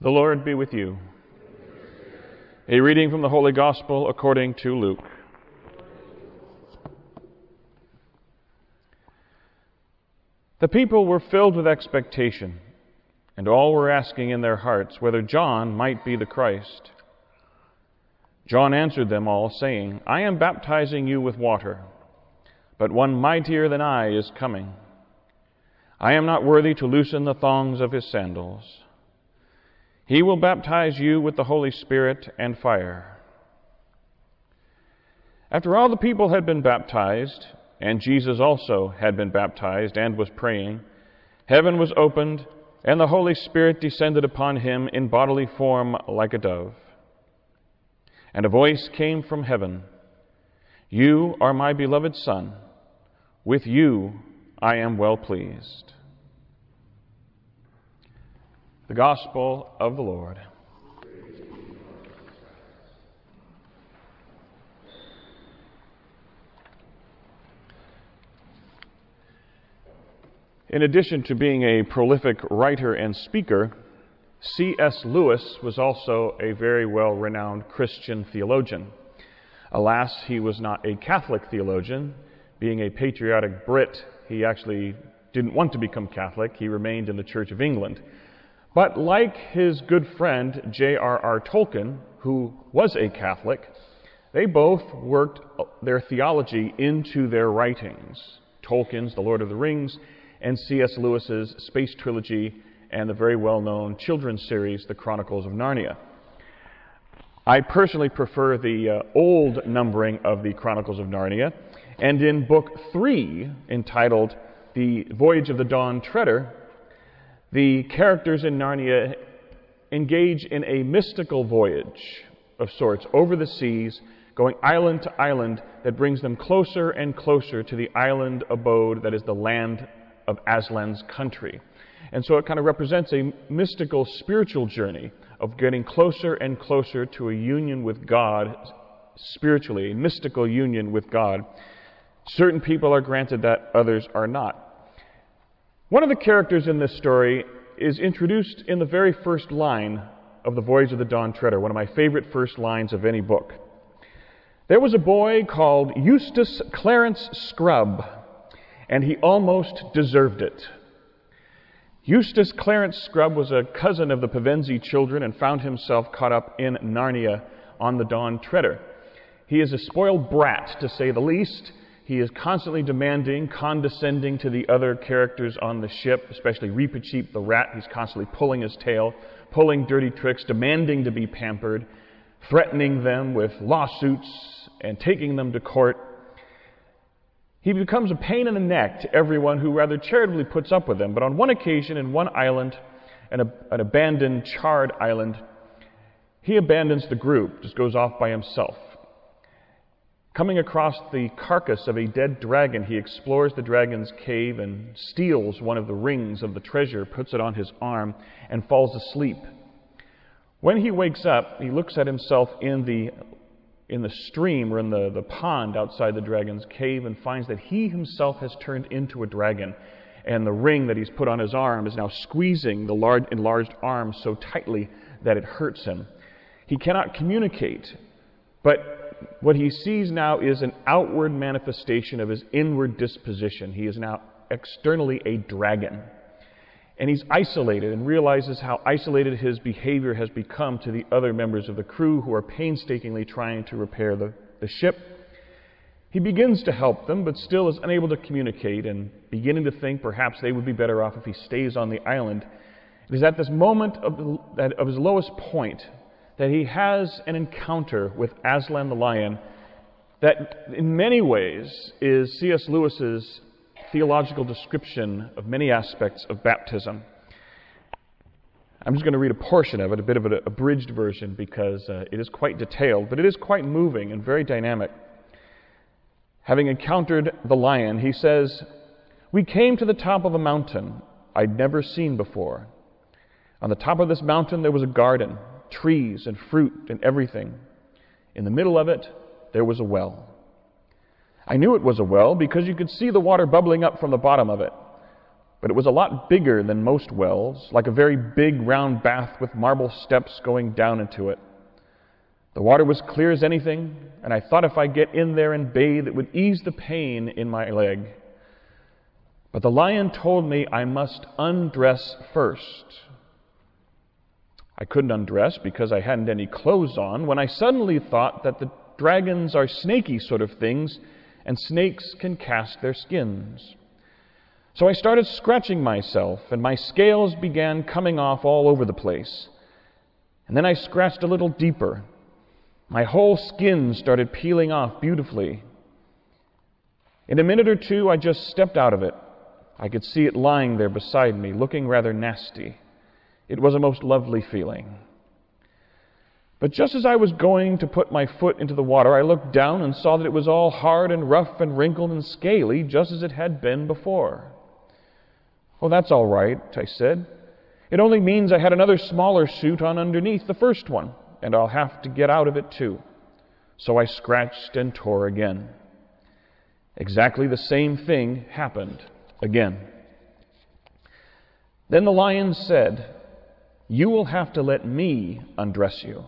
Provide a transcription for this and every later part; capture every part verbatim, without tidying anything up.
The Lord be with you. A reading from the Holy Gospel according to Luke. The people were filled with expectation, and all were asking in their hearts whether John might be the Christ. John answered them all, saying, I am baptizing you with water, but one mightier than I is coming. I am not worthy to loosen the thongs of his sandals. He will baptize you with the Holy Spirit and fire. After all the people had been baptized, and Jesus also had been baptized and was praying, heaven was opened, and the Holy Spirit descended upon him in bodily form like a dove. And a voice came from heaven, You are my beloved Son. With you I am well pleased. The Gospel of the Lord. In addition to being a prolific writer and speaker, C S Lewis was also a very well-renowned Christian theologian. Alas, he was not a Catholic theologian. Being a patriotic Brit, he actually didn't want to become Catholic. He remained in the Church of England. But like his good friend J R R Tolkien, who was a Catholic, they both worked their theology into their writings. Tolkien's The Lord of the Rings and C S Lewis's space trilogy and the very well-known children's series, The Chronicles of Narnia. I personally prefer the uh, old numbering of the Chronicles of Narnia, and in book three, entitled The Voyage of the Dawn Treader, the characters in Narnia engage in a mystical voyage of sorts over the seas, going island to island that brings them closer and closer to the island abode that is the land of Aslan's country. And so it kind of represents a mystical spiritual journey of getting closer and closer to a union with God spiritually, a mystical union with God. Certain people are granted that, others are not. One of the characters in this story is introduced in the very first line of The Voyage of the Dawn Treader, one of my favorite first lines of any book. There was a boy called Eustace Clarence Scrubb, and he almost deserved it. Eustace Clarence Scrubb was a cousin of the Pevensie children and found himself caught up in Narnia on the Dawn Treader. He is a spoiled brat, to say the least. He is constantly demanding, condescending to the other characters on the ship, especially Reepicheep the rat. He's constantly pulling his tail, pulling dirty tricks, demanding to be pampered, threatening them with lawsuits and taking them to court. He becomes a pain in the neck to everyone who rather charitably puts up with him. But on one occasion, in one island, an, an abandoned, charred island, he abandons the group, just goes off by himself. Coming across the carcass of a dead dragon, he explores the dragon's cave and steals one of the rings of the treasure, puts it on his arm, and falls asleep. When he wakes up, he looks at himself in the in the stream or in the, the pond outside the dragon's cave and finds that he himself has turned into a dragon, and the ring that he's put on his arm is now squeezing the large, enlarged arm so tightly that it hurts him. He cannot communicate, but what he sees now is an outward manifestation of his inward disposition. He is now externally a dragon. And he's isolated and realizes how isolated his behavior has become to the other members of the crew who are painstakingly trying to repair the, the ship. He begins to help them, but still is unable to communicate and beginning to think perhaps they would be better off if he stays on the island. It is at this moment of, the, of his lowest point that he has an encounter with Aslan the lion that in many ways is C S Lewis's theological description of many aspects of baptism. I'm just going to read a portion of it, a bit of an abridged version, because uh, it is quite detailed, but it is quite moving and very dynamic. Having encountered the lion, he says, "We came to the top of a mountain I'd never seen before. On the top of this mountain there was a garden, trees and fruit and everything. In the middle of it, there was a well. I knew it was a well because you could see the water bubbling up from the bottom of it. but it was a lot bigger than most wells, like a very big round bath with marble steps going down into it. The water was clear as anything, and I thought if I get in there and bathe, it would ease the pain in my leg. But the lion told me I must undress first. I couldn't undress because I hadn't any clothes on, when I suddenly thought that the dragons are snaky sort of things, and snakes can cast their skins. So I started scratching myself, and my scales began coming off all over the place. And then I scratched a little deeper. My whole skin started peeling off beautifully. In a minute or two, I just stepped out of it. I could see it lying there beside me, looking rather nasty. It was a most lovely feeling. But just as I was going to put my foot into the water, I looked down and saw that it was all hard and rough and wrinkled and scaly, just as it had been before. "Oh, that's all right," I said. "It only means I had another smaller suit on underneath the first one, and I'll have to get out of it too." So I scratched and tore again. Exactly the same thing happened again. Then the lion said, "You will have to let me undress you."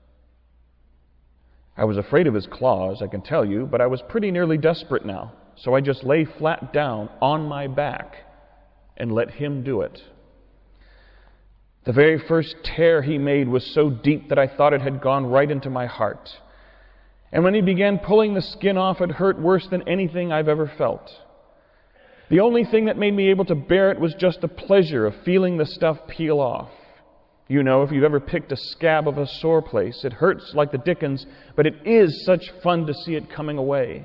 I was afraid of his claws, I can tell you, but I was pretty nearly desperate now, so I just lay flat down on my back and let him do it. The very first tear he made was so deep that I thought it had gone right into my heart. And when he began pulling the skin off, it hurt worse than anything I've ever felt. The only thing that made me able to bear it was just the pleasure of feeling the stuff peel off. You know, if you've ever picked a scab of a sore place, it hurts like the dickens, but it is such fun to see it coming away.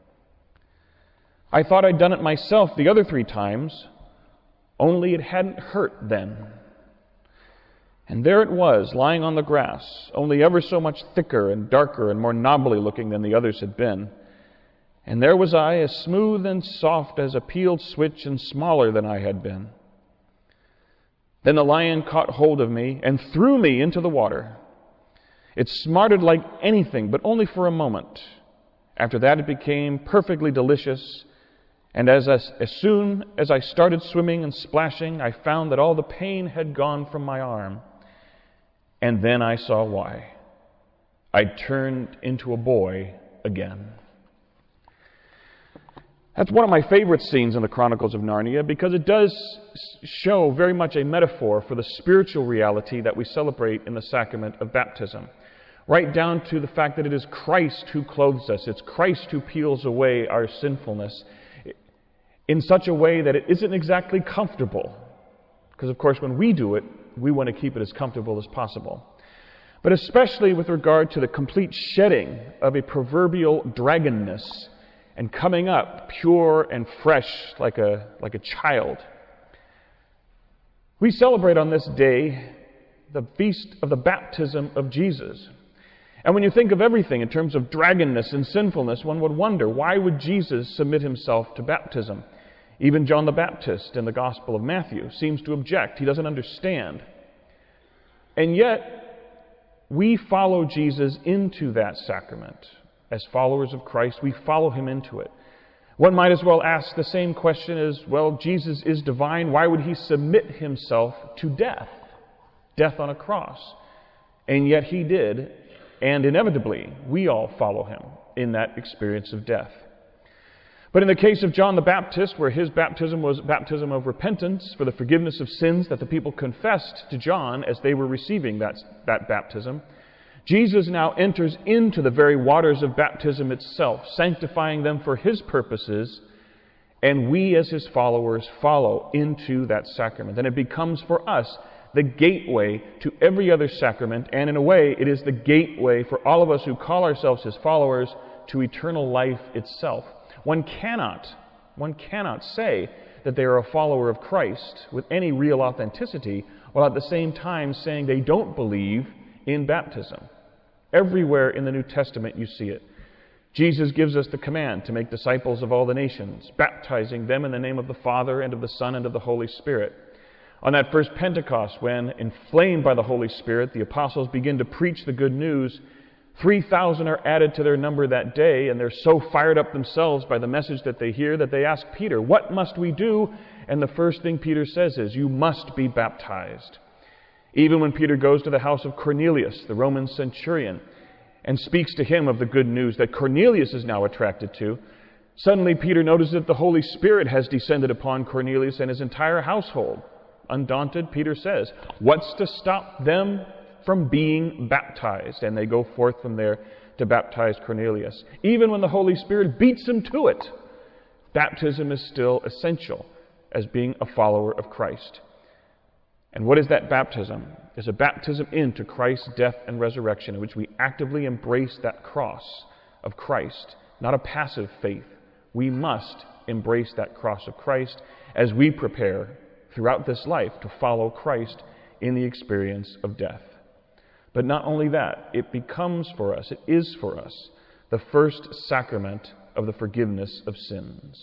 I thought I'd done it myself the other three times, only it hadn't hurt then. And there it was, lying on the grass, only ever so much thicker and darker and more knobbly looking than the others had been. And there was I, as smooth and soft as a peeled switch and smaller than I had been. Then the lion caught hold of me and threw me into the water. It smarted like anything, but only for a moment. After that it became perfectly delicious, and as, as, as soon as I started swimming and splashing, I found that all the pain had gone from my arm. And then I saw why. I'd turned into a boy again. That's one of my favorite scenes in the Chronicles of Narnia because it does show very much a metaphor for the spiritual reality that we celebrate in the sacrament of baptism. Right down to the fact that it is Christ who clothes us. It's Christ who peels away our sinfulness in such a way that it isn't exactly comfortable. Because, of course, when we do it, we want to keep it as comfortable as possible. But especially with regard to the complete shedding of a proverbial dragonness and coming up pure and fresh like a, like a child. We celebrate on this day the feast of the baptism of Jesus. And when you think of everything in terms of dragonness and sinfulness, one would wonder, why would Jesus submit himself to baptism? Even John the Baptist in the Gospel of Matthew seems to object. He doesn't understand. And yet, we follow Jesus into that sacrament. As followers of Christ, we follow him into it. One might as well ask the same question as, well, Jesus is divine. Why would he submit himself to death? Death on a cross. And yet he did, and inevitably, we all follow him in that experience of death. But in the case of John the Baptist, where his baptism was baptism of repentance for the forgiveness of sins that the people confessed to John as they were receiving that, that baptism, Jesus now enters into the very waters of baptism itself, sanctifying them for his purposes, and we as his followers follow into that sacrament. And it becomes for us the gateway to every other sacrament, and in a way it is the gateway for all of us who call ourselves his followers to eternal life itself. One cannot, one cannot say that they are a follower of Christ with any real authenticity, while at the same time saying they don't believe in baptism. Everywhere in the New Testament you see it. Jesus gives us the command to make disciples of all the nations, baptizing them in the name of the Father and of the Son and of the Holy Spirit. On that first Pentecost, when, inflamed by the Holy Spirit, the apostles begin to preach the good news, three thousand are added to their number that day, and they're so fired up themselves by the message that they hear that they ask Peter, "What must we do?" And the first thing Peter says is, "You must be baptized." Even when Peter goes to the house of Cornelius, the Roman centurion, and speaks to him of the good news that Cornelius is now attracted to, suddenly Peter notices that the Holy Spirit has descended upon Cornelius and his entire household. Undaunted, Peter says, "What's to stop them from being baptized?" And they go forth from there to baptize Cornelius. Even when the Holy Spirit beats him to it, baptism is still essential as being a follower of Christ. And what is that baptism? It's a baptism into Christ's death and resurrection, in which we actively embrace that cross of Christ, not a passive faith. We must embrace that cross of Christ as we prepare throughout this life to follow Christ in the experience of death. But not only that, it becomes for us, it is for us, the first sacrament of the forgiveness of sins.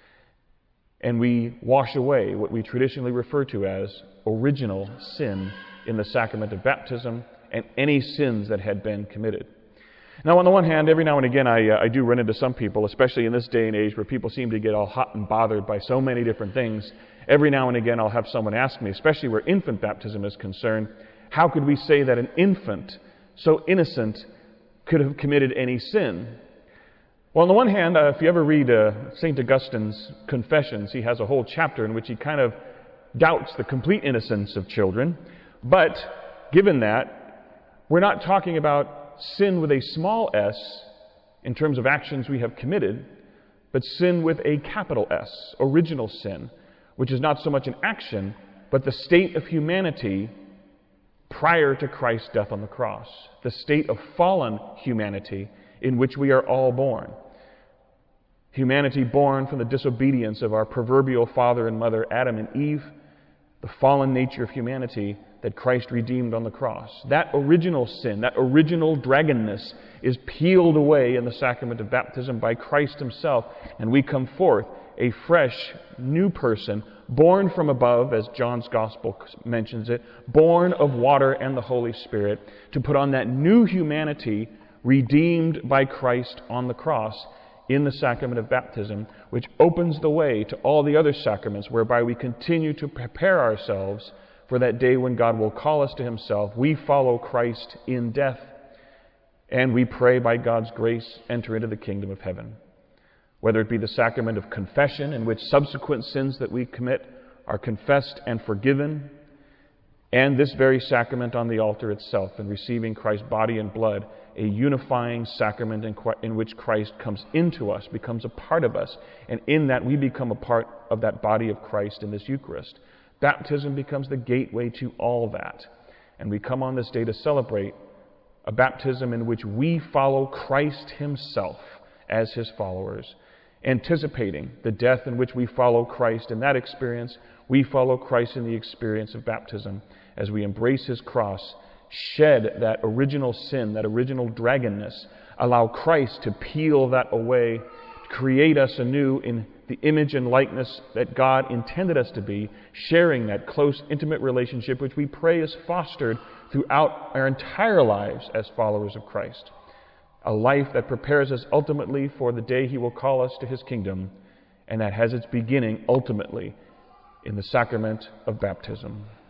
And we wash away what we traditionally refer to as original sin in the sacrament of baptism and any sins that had been committed. Now, on the one hand, every now and again I, uh, I do run into some people, especially in this day and age where people seem to get all hot and bothered by so many different things. Every now and again I'll have someone ask me, especially where infant baptism is concerned, how could we say that an infant, so innocent, could have committed any sin? Well, on the one hand, uh, if you ever read uh, Saint Augustine's Confessions, he has a whole chapter in which he kind of doubts the complete innocence of children. But given that, we're not talking about sin with a small s in terms of actions we have committed, but sin with a capital S, original sin, which is not so much an action, but the state of humanity prior to Christ's death on the cross, the state of fallen humanity in which we are all born. Humanity born from the disobedience of our proverbial father and mother, Adam and Eve, the fallen nature of humanity that Christ redeemed on the cross. That original sin, that original dragonness is peeled away in the sacrament of baptism by Christ himself, and we come forth a fresh, new person, born from above, as John's Gospel mentions it, born of water and the Holy Spirit, to put on that new humanity redeemed by Christ on the cross in the sacrament of baptism, which opens the way to all the other sacraments whereby we continue to prepare ourselves for that day when God will call us to himself. We follow Christ in death, and we pray by God's grace enter into the kingdom of heaven. Whether it be the sacrament of confession, in which subsequent sins that we commit are confessed and forgiven, and this very sacrament on the altar itself, in receiving Christ's body and blood, a unifying sacrament in, in which Christ comes into us, becomes a part of us, and in that we become a part of that body of Christ in this Eucharist. Baptism becomes the gateway to all that, and we come on this day to celebrate a baptism in which we follow Christ himself as his followers, anticipating the death in which we follow Christ in that experience. We follow Christ in the experience of baptism as we embrace his cross, shed that original sin, that original dragonness, allow Christ to peel that away, create us anew in the image and likeness that God intended us to be, sharing that close, intimate relationship which we pray is fostered throughout our entire lives as followers of Christ. A life that prepares us ultimately for the day he will call us to his kingdom, and that has its beginning ultimately in the sacrament of baptism.